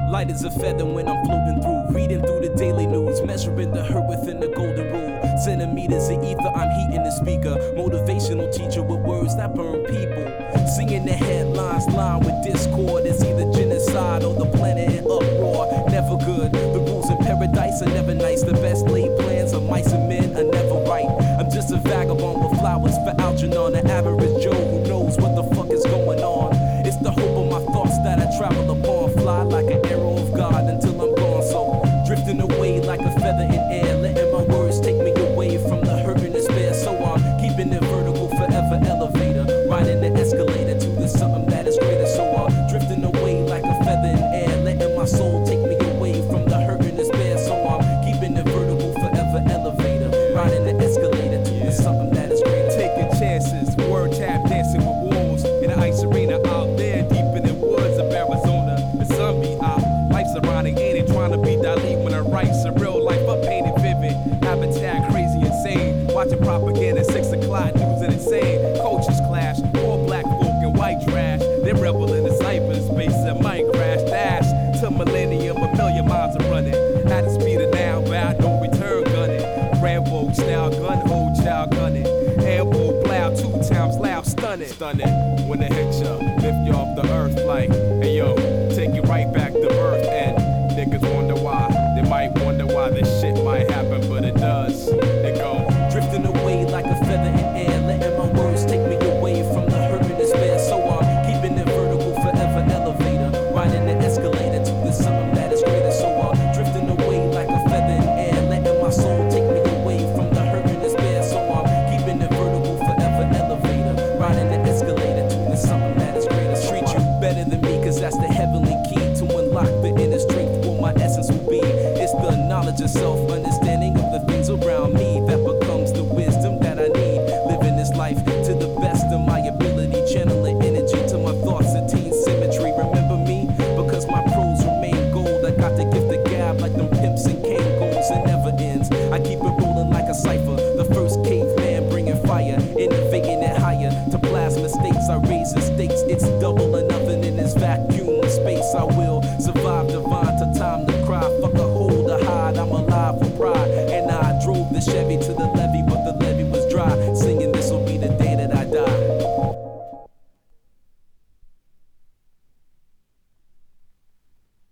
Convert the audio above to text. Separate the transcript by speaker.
Speaker 1: Light as a feather when I'm floating through, reading through the daily news, measuring the hurt within the golden rule. Centimeters of ether, I'm heating the speaker. Motivational teacher with words that burn people. Singing the headlines, line with discord. It's either genocide or the planet in uproar. Never good. The rules in paradise are never nice. The best laid plans of mice and men are never right. I'm just a vagabond with flowers for Algernon, an average Joe who knows what the fuck is going on. It's the hope of my thoughts that I travel upon. Fly like an arrow of God until I'm gone. So drifting away like a feather in air, letting my words take me away from the hurt and despair. So I'm keeping it vertical, forever elevator, riding the escalator to the something that is greater. So I'm drifting away like a feather in air, letting my soul take me away from the hurt and despair. So I'm keeping it vertical, forever elevator, riding the escalator to the something that is greater.
Speaker 2: Taking chances, word tap dancing with wolves in the ice arena out there deep in the woods of Arizona. The sun be out, life's ironic, ain't it? Trying to be Dali when I write surreal life, I paint it vivid. Habitat crazy, insane. Watching propaganda, 6 o'clock news and insane. Cultures clash, all black folk and white trash. They rebel in the cyberspace and might crash. Dash to millennium, a million miles are running. At the speed of now, bound no return gunning. Rambo style, gun hold, child gunning. Ambo plow, 2 times loud, stunning. Stunning, when it hits ya, lift you off the earth like, hey yo, take you right back to birth. And niggas wonder why, they might wonder why this shit might happen, but it does. It go
Speaker 1: drifting away like a feather in air, letting my words take me away from the hurt and despair. So I'm keeping it vertical, forever elevator, riding the escalator to the something that is greater. So I'm drifting away like a feather in air, letting my soul take me away from the hurt and despair. So I'm keeping it vertical, forever elevator, riding the escalator to the something that is greater. Treat you better than me, cause that's the heavenly key to unlock the inner strength. What my essence will be, it's the knowledge of self, understanding